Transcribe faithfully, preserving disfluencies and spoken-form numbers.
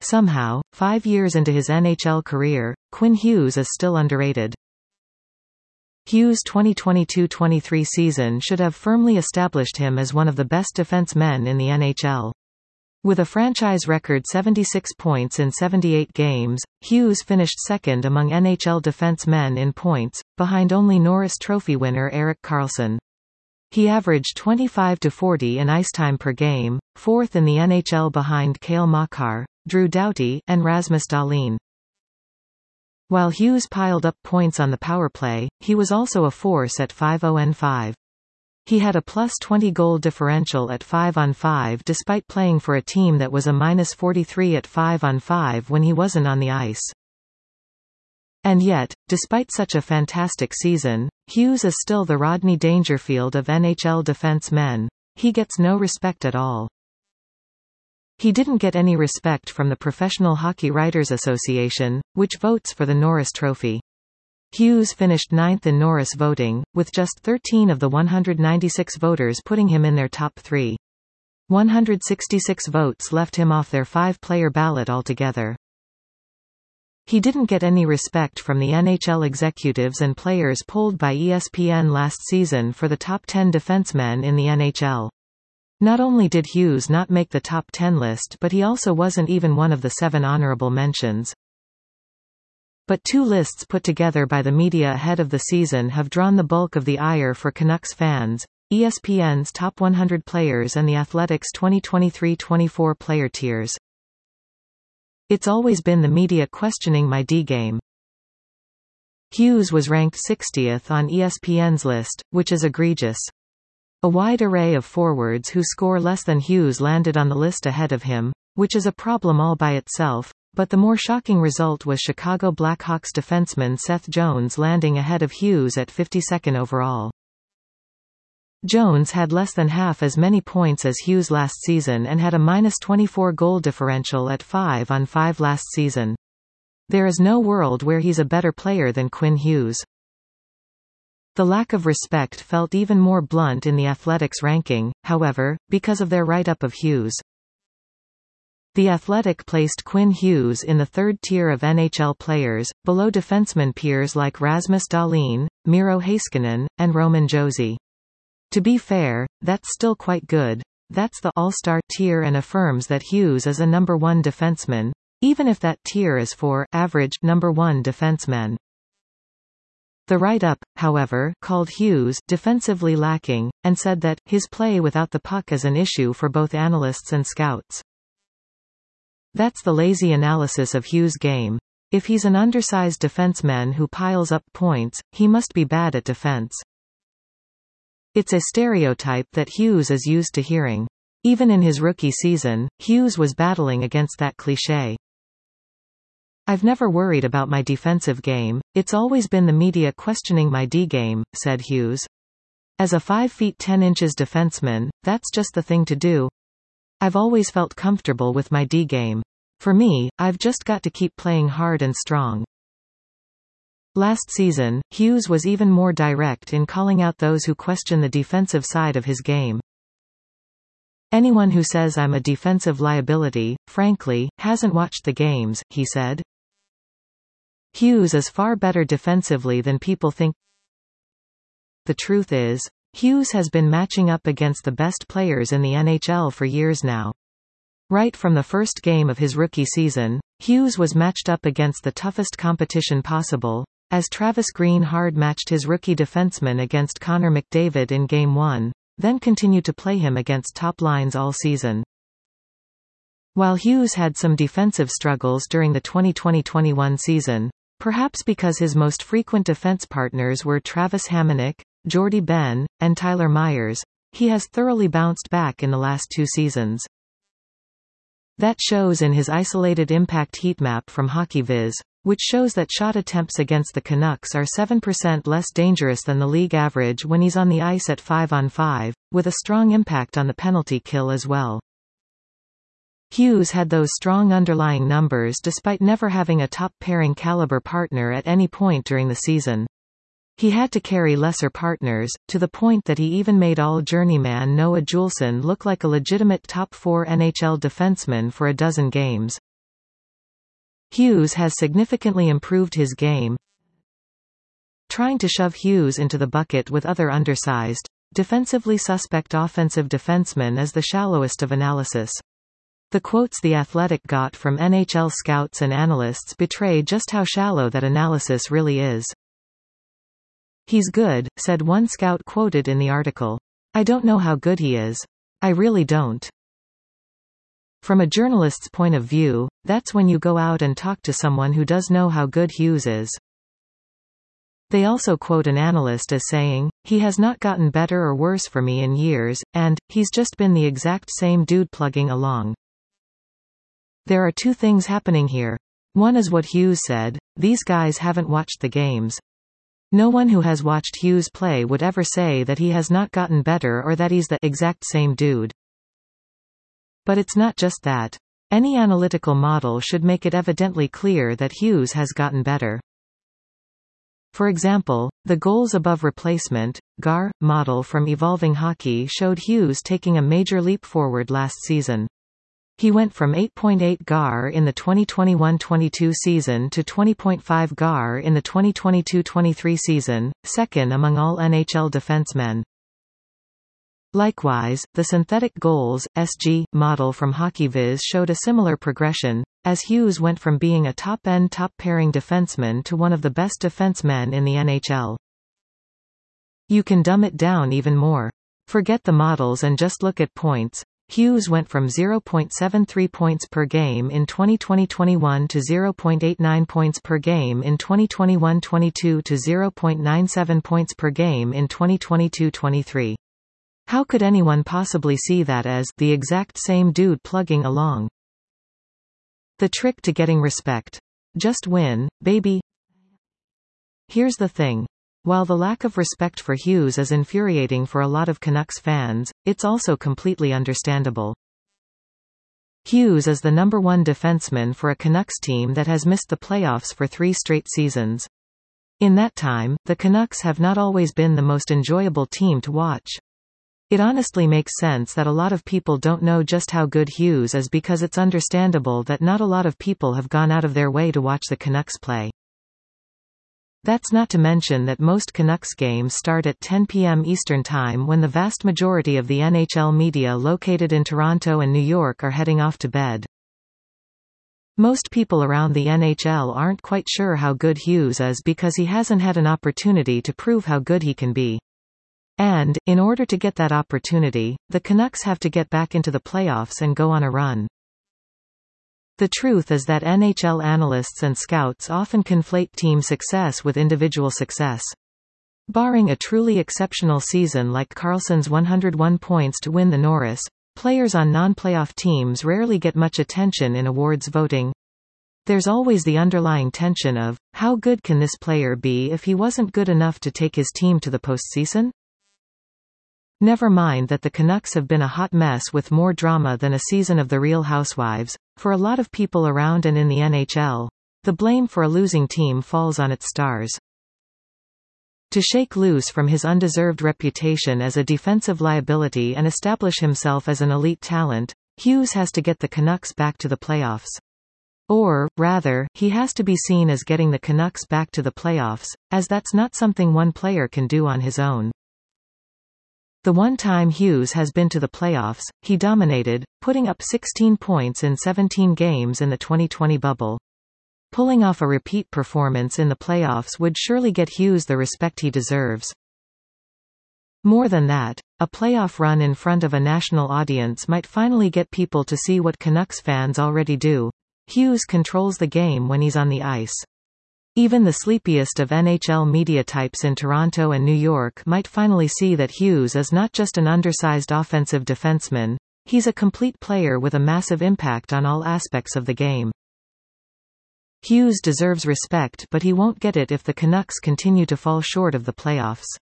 Somehow, five years into his N H L career, Quinn Hughes is still underrated. Hughes' twenty twenty-two twenty-three season should have firmly established him as one of the best defensemen in the N H L. With a franchise record seventy-six points in seventy-eight games, Hughes finished second among N H L defensemen in points, behind only Norris Trophy winner Erik Karlsson. He averaged twenty-five to forty in icetime per game, fourth in the N H L behind Cale Makar, Drew Doughty, and Rasmus Dahlin. While Hughes piled up points on the powerplay, he was also a force at five on five. He had a plus twenty goal differential at five on five despite playing for a team that was a minus forty-three at five on five when he wasn't on the ice. And yet, despite such a fantastic season, Hughes is still the Rodney Dangerfield of N H L defensemen. He gets no respect at all. He didn't get any respect from the Professional Hockey Writers Association, which votes for the Norris Trophy. Hughes finished ninth in Norris voting, with just thirteen of the one hundred ninety-six voters putting him in their top three. one hundred sixty-six votes left him off their five-player ballot altogether. He didn't get any respect from the N H L executives and players polled by E S P N last season for the top ten defensemen in the N H L. Not only did Hughes not make the top ten list, but he also wasn't even one of the seven honorable mentions. But two lists put together by the media ahead of the season have drawn the bulk of the ire for Canucks fans: E S P N's Top one hundred Players and The Athletic's twenty twenty-three twenty-four Player Tiers. It's always been the media questioning my D-game. Hughes was ranked sixtieth on E S P N's list, which is egregious. A wide array of forwards who score less than Hughes landed on the list ahead of him, which is a problem all by itself, but the more shocking result was Chicago Blackhawks defenseman Seth Jones landing ahead of Hughes at fifty-second overall. Jones had less than half as many points as Hughes last season and had a minus twenty-four goal differential at five on five last season. There is no world where he's a better player than Quinn Hughes. The lack of respect felt even more blunt in the Athletic's ranking, however, because of their write-up of Hughes. The Athletic placed Quinn Hughes in the third tier of N H L players, below defenseman peers like Rasmus Dahlin, Miro Heiskanen, and Roman Josi. To be fair, that's still quite good. That's the all-star tier and affirms that Hughes is a number one defenseman, even if that tier is for average number one defensemen. The write-up, however, called Hughes defensively lacking, and said that his play without the puck is an issue for both analysts and scouts. That's the lazy analysis of Hughes' game. If he's an undersized defenseman who piles up points, he must be bad at defense. It's a stereotype that Hughes is used to hearing. Even in his rookie season, Hughes was battling against that cliché. "I've never worried about my defensive game, it's always been the media questioning my D-game," said Hughes. "As a five feet ten inches defenseman, that's just the thing to do. I've always felt comfortable with my D-game. For me, I've just got to keep playing hard and strong." Last season, Hughes was even more direct in calling out those who question the defensive side of his game. "Anyone who says I'm a defensive liability, frankly, hasn't watched the games," he said. Hughes is far better defensively than people think. The truth is, Hughes has been matching up against the best players in the N H L for years now. Right from the first game of his rookie season, Hughes was matched up against the toughest competition possible, as Travis Green hard-matched his rookie defenseman against Connor McDavid in Game one, then continued to play him against top lines all season. While Hughes had some defensive struggles during the twenty twenty twenty-one season, perhaps because his most frequent defense partners were Travis Hamonic, Jordy Ben, and Tyler Myers, he has thoroughly bounced back in the last two seasons. That shows in his isolated impact heatmap from HockeyViz, which shows that shot attempts against the Canucks are seven percent less dangerous than the league average when he's on the ice at five on five, with a strong impact on the penalty kill as well. Hughes had those strong underlying numbers despite never having a top-pairing caliber partner at any point during the season. He had to carry lesser partners, to the point that he even made all-journeyman Noah Juulsen look like a legitimate top-four N H L defenseman for a dozen games. Hughes has significantly improved his game. Trying to shove Hughes into the bucket with other undersized, defensively suspect offensive defensemen is the shallowest of analysis. The quotes The Athletic got from N H L scouts and analysts betray just how shallow that analysis really is. "He's good," said one scout quoted in the article. "I don't know how good he is. I really don't." From a journalist's point of view, that's when you go out and talk to someone who does know how good Hughes is. They also quote an analyst as saying, "He has not gotten better or worse for me in years," and, "He's just been the exact same dude plugging along." There are two things happening here. One is what Hughes said: these guys haven't watched the games. No one who has watched Hughes play would ever say that he has not gotten better or that he's the exact same dude. But it's not just that. Any analytical model should make it evidently clear that Hughes has gotten better. For example, the goals above replacement (G A R) model from Evolving Hockey showed Hughes taking a major leap forward last season. He went from eight point eight G A R in the twenty twenty-one twenty-two season to twenty point five G A R in the twenty twenty-two twenty-three season, second among all N H L defensemen. Likewise, the Synthetic Goals (S G) model from HockeyViz showed a similar progression, as Hughes went from being a top-end top-pairing defenseman to one of the best defensemen in the N H L. You can dumb it down even more. Forget the models and just look at points. Hughes went from zero point seven three points per game in twenty twenty twenty-one to zero point eight nine points per game in twenty twenty-one twenty-two to zero point nine seven points per game in twenty twenty-two twenty-three. How could anyone possibly see that as the exact same dude plugging along? The trick to getting respect. Just win, baby. Here's the thing. While the lack of respect for Hughes is infuriating for a lot of Canucks fans, it's also completely understandable. Hughes is the number one defenseman for a Canucks team that has missed the playoffs for three straight seasons. In that time, the Canucks have not always been the most enjoyable team to watch. It honestly makes sense that a lot of people don't know just how good Hughes is, because it's understandable that not a lot of people have gone out of their way to watch the Canucks play. That's not to mention that most Canucks games start at ten p m Eastern Time, when the vast majority of the N H L media located in Toronto and New York are heading off to bed. Most people around the N H L aren't quite sure how good Hughes is because he hasn't had an opportunity to prove how good he can be. And, in order to get that opportunity, the Canucks have to get back into the playoffs and go on a run. The truth is that N H L analysts and scouts often conflate team success with individual success. Barring a truly exceptional season like Karlsson's one hundred one points to win the Norris, players on non-playoff teams rarely get much attention in awards voting. There's always the underlying tension of, how good can this player be if he wasn't good enough to take his team to the postseason? Never mind that the Canucks have been a hot mess with more drama than a season of The Real Housewives. For a lot of people around and in the N H L, the blame for a losing team falls on its stars. To shake loose from his undeserved reputation as a defensive liability and establish himself as an elite talent, Hughes has to get the Canucks back to the playoffs. Or, rather, he has to be seen as getting the Canucks back to the playoffs, as that's not something one player can do on his own. The one time Hughes has been to the playoffs, he dominated, putting up sixteen points in seventeen games in the twenty twenty bubble. Pulling off a repeat performance in the playoffs would surely get Hughes the respect he deserves. More than that, a playoff run in front of a national audience might finally get people to see what Canucks fans already do. Hughes controls the game when he's on the ice. Even the sleepiest of N H L media types in Toronto and New York might finally see that Hughes is not just an undersized offensive defenseman, he's a complete player with a massive impact on all aspects of the game. Hughes deserves respect, but he won't get it if the Canucks continue to fall short of the playoffs.